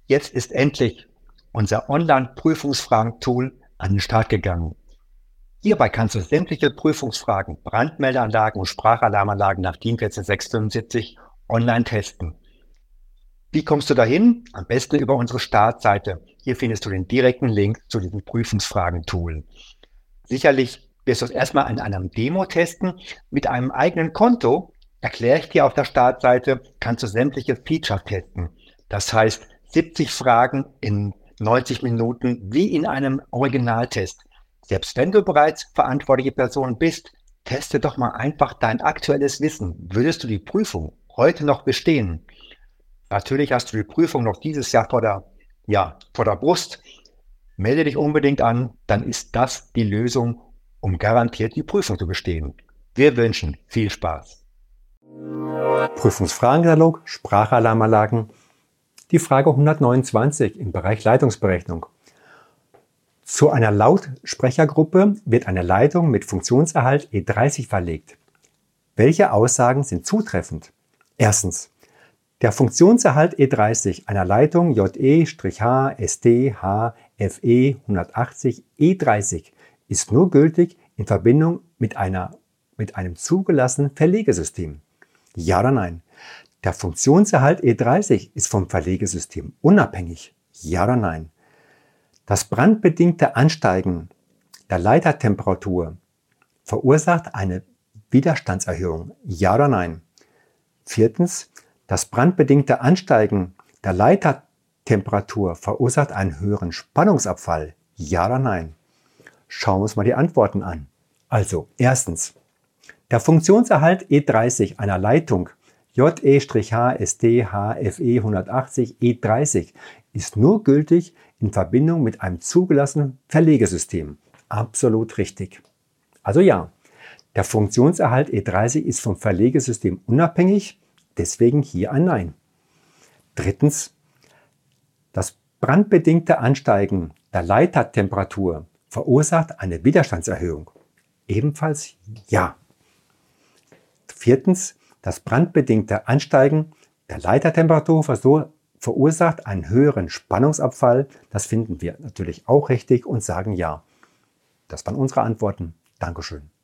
Jetzt ist endlich unser Online-Prüfungsfragen-Tool an den Start gegangen. Hierbei kannst du sämtliche Prüfungsfragen, Brandmeldeanlagen und Sprachalarmanlagen nach DIN 14675 online testen. Wie kommst du dahin? Am besten über unsere Startseite. Hier findest du den direkten Link zu diesem Prüfungsfragen-Tool. Sicherlich wirst du es erstmal in einem Demo testen. Mit einem eigenen Konto, erkläre ich dir auf der Startseite, kannst du sämtliche Features testen. Das heißt, 70 Fragen in 90 Minuten wie in einem Originaltest. Selbst wenn du bereits verantwortliche Person bist, teste doch mal einfach dein aktuelles Wissen. Würdest du die Prüfung heute noch bestehen? Natürlich hast du die Prüfung noch dieses Jahr vor der Brust. Melde dich unbedingt an, dann ist das die Lösung, um garantiert die Prüfung zu bestehen. Wir wünschen viel Spaß. Prüfungsfragenkatalog, Sprachalarmanlagen. Die Frage 129 im Bereich Leitungsberechnung. Zu einer Lautsprechergruppe wird eine Leitung mit Funktionserhalt E30 verlegt. Welche Aussagen sind zutreffend? Erstens. Der Funktionserhalt E30 einer Leitung JE-H, ST, H, FE 180 E30 ist nur gültig in Verbindung mit einem zugelassenen Verlegesystem. Ja oder nein? Der Funktionserhalt E30 ist vom Verlegesystem unabhängig. Ja oder nein? Das brandbedingte Ansteigen der Leitertemperatur verursacht eine Widerstandserhöhung. Ja oder nein? Viertens. Das brandbedingte Ansteigen der Leitertemperatur verursacht einen höheren Spannungsabfall. Ja oder nein? Schauen wir uns mal die Antworten an. Also, erstens. Der Funktionserhalt E30 einer Leitung JE-H, ST, H, FE 180 E30 ist nur gültig in Verbindung mit einem zugelassenen Verlegesystem. Absolut richtig. Also ja, der Funktionserhalt E30 ist vom Verlegesystem unabhängig, deswegen hier ein Nein. Drittens, das brandbedingte Ansteigen der Leitertemperatur verursacht eine Widerstandserhöhung. Ebenfalls ja. Viertens, das brandbedingte Ansteigen der Leitertemperatur verursacht einen höheren Spannungsabfall. Das finden wir natürlich auch richtig und sagen ja. Das waren unsere Antworten. Dankeschön.